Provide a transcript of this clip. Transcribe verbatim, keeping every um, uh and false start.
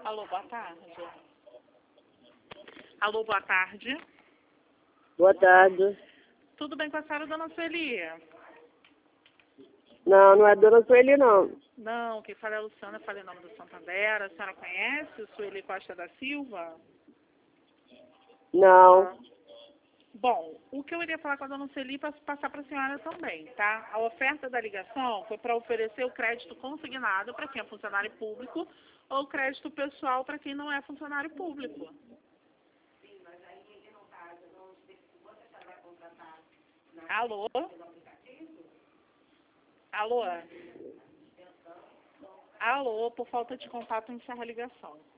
Alô, boa tarde. Alô, boa tarde. Boa tarde. Tudo bem com a senhora, dona Sueli? Não, não é dona Sueli, não. Não, quem fala é a Luciana, falei em nome do Santander. A senhora conhece o Sueli Costa da Silva? Não. Bom, o que eu iria falar com a dona Sueli para passar para a senhora também, tá? A oferta da ligação foi para oferecer o crédito consignado para quem é funcionário público ou crédito pessoal para quem não é funcionário público. Alô? Alô? Alô, por falta de contato, encerra a ligação.